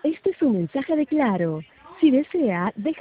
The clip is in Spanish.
Este es un mensaje de Claro. Si desea, deje